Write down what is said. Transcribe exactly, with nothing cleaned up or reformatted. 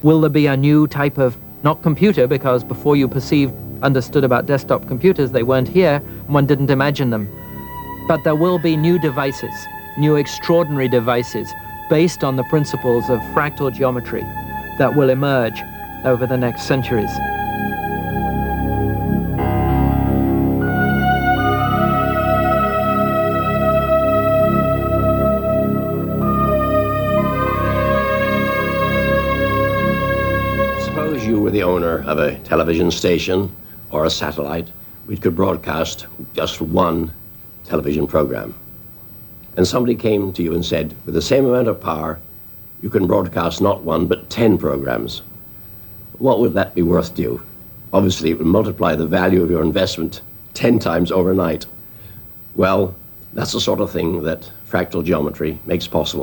Will there be a new type of, not computer, because before you perceived, understood about desktop computers, they weren't here, one didn't imagine them. But there will be new devices, new extraordinary devices, based on the principles of fractal geometry that will emerge over the next centuries. Suppose you were the owner of a television station or a satellite. We could broadcast just one television program. And somebody came to you and said, with the same amount of power, you can broadcast not one, but ten programs. What would that be worth to you? Obviously, it would multiply the value of your investment ten times overnight. Well, that's the sort of thing that fractal geometry makes possible.